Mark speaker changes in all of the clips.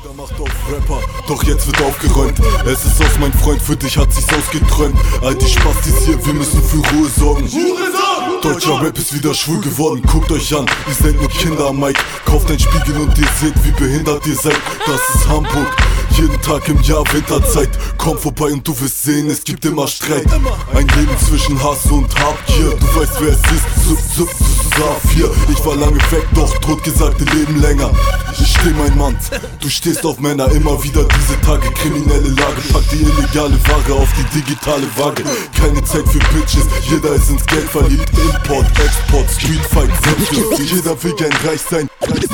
Speaker 1: Jeder macht auf Rapper, doch jetzt wird aufgeräumt. Es ist aus, mein Freund, für dich hat sich's ausgeträumt. All die Spastis hier, wir müssen für Ruhe sorgen. Deutscher Rap ist wieder schwul geworden, guckt euch an, ihr seid nur Kinder am Mic. Kauft ein Spiegel und ihr seht, wie behindert ihr seid. Das ist Hamburg, jeden Tag im Jahr Winterzeit. Komm vorbei und du wirst sehen, es gibt immer Streit. Ein Leben zwischen Hass und Habgier. Du weißt, wer es ist, Saphir. Ich war lange weg, doch totgesagte leben länger. Ich steh mein Mann, du stehst auf Männer. Immer wieder diese Tage, kriminelle Lage. Pack die illegale Ware auf die digitale Waage. Keine Zeit für Bitches, jeder ist ins Geld verliebt. Import, Export, Streetfight, Selbstschutz. Jeder will gern reich sein.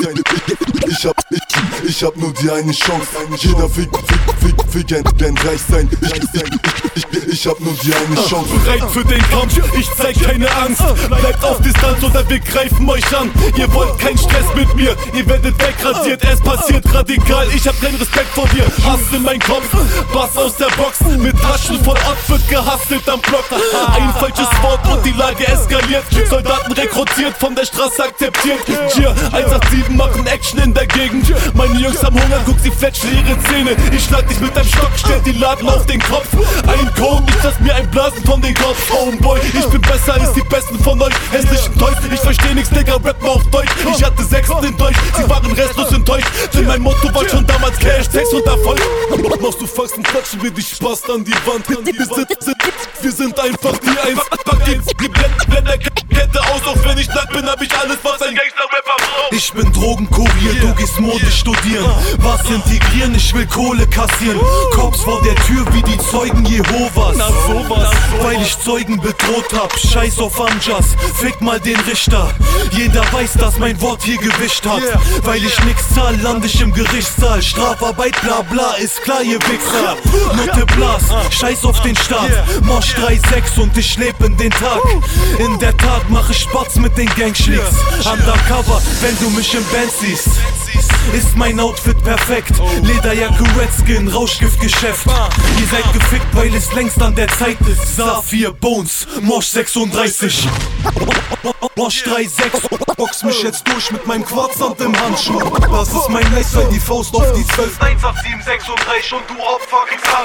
Speaker 1: Ich hab nur die eine Chance. Jeder will gern reich sein. Ich hab nur die eine Chance.
Speaker 2: Bereit für den Kampf, ich zeig keine Angst. Bleibt auf Distanz oder wir greifen euch an. Ihr wollt keinen Stress mit mir, ihr werdet wegrasiert. Es passiert radikal, ich hab keinen Respekt vor dir. Hass in mein Kopf, Bass aus der Box. Mit Taschen voll Ort wird gehustelt am Block. Ein falsches Wort und die Lage eskaliert. Soldaten rekrutiert, von der Straße akzeptiert. Gier, 187 machen Action in der Gegend. Meine Jungs haben Hunger, guck, sie fletschen ihre Zähne. Ich schlag dich mit deinem Stock, stell die Laden auf den Kopf. Ein Code, ich lass mir ein Blasen von den Kopf. Homeboy, ich bin besser als die Besten von euch. Hässlichen Teufel, ich versteh nix, Digga, rap mal auf Deutsch. Ich hatte 6 in Deutsch, sie waren restlos enttäuscht. Denn mein Motto war schon damals Cash, Sex und Erfolg. Machst du Faxen, klatschen wir die Spaß an die Wand. Wir sind einfach die Eins. Die Blenderkette aus, auch wenn ich nackt bin, hab ich alles, was ein Gangster-Rapper braucht.
Speaker 3: Ich bin Drogenkurier, du gehst Mode studieren. Was integrieren, ich will Kohle kassieren. Cops vor der Tür wie die Zeugen Jehovas.
Speaker 2: Na sowas,
Speaker 3: weil ich Zeugen bedroht hab, scheiß auf Amjas, fick mal den Richter. Jeder weiß, dass mein Wort hier Gewicht hat. Weil ich nix zahl, land ich im Gerichtssaal. Strafarbeit, bla bla, ist klar, ihr Wichser. Nutte Blas, scheiß auf den Staat. Mosch 3-6 und ich leb in den Tag. In der Tat mach ich Spatz mit den Gangschlicks. Undercover, wenn du mich im Band siehst, ist mein Outfit perfekt. Lederjacke, Redskin, Rauschgiftgeschäft. Ihr seid gefickt, weil es längst an der Zeit ist. Saphir, Bones, Mosch 36. Mosch 3-6, box mich jetzt durch mit meinem Quarzsand im Handschuh. Das ist mein Lifestyle, die Faust auf die 12.
Speaker 2: 1, 8, 7, 6 und 3, schon du Opfer, kriegst